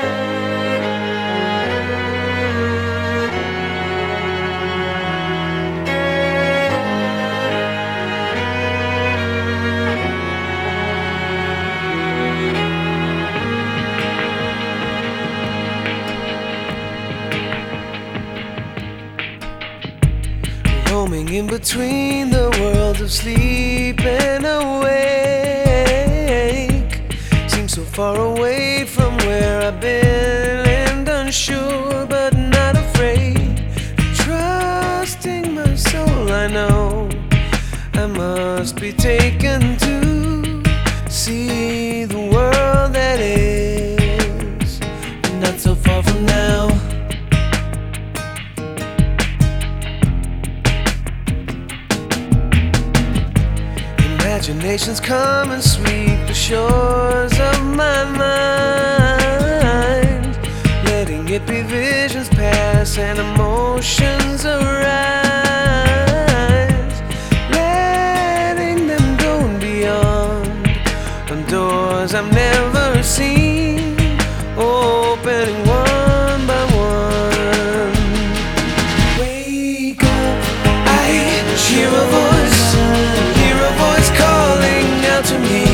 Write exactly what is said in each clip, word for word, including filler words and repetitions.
Roaming in between the worlds of sleep and awake, seems so far away from where I've been, and unsure but not afraid, trusting my soul. I know I must be taken to see the world that is not so far from now. Imaginations come and sweep the shores of my mind, letting it be visions pass and emotions arise, letting them go beyond on doors I've never seen, opening one by one. Wake up, I hear a voice, hear a voice calling out to me.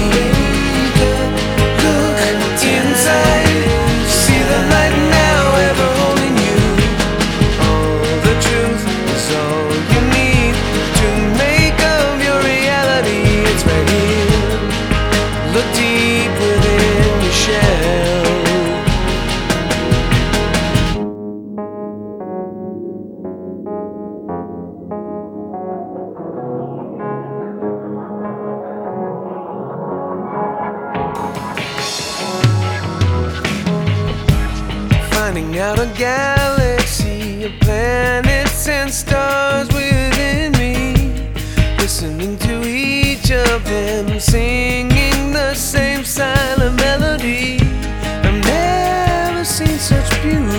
Look inside, see the light now ever holding you. All the truth is all you need to make of your reality. It's right here. Look deep within your shell. Finding out a galaxy of planets and stars within me, listening to each of them singing the same silent melody. I've never seen such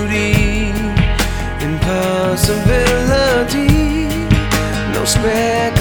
beauty, impossibility, no speck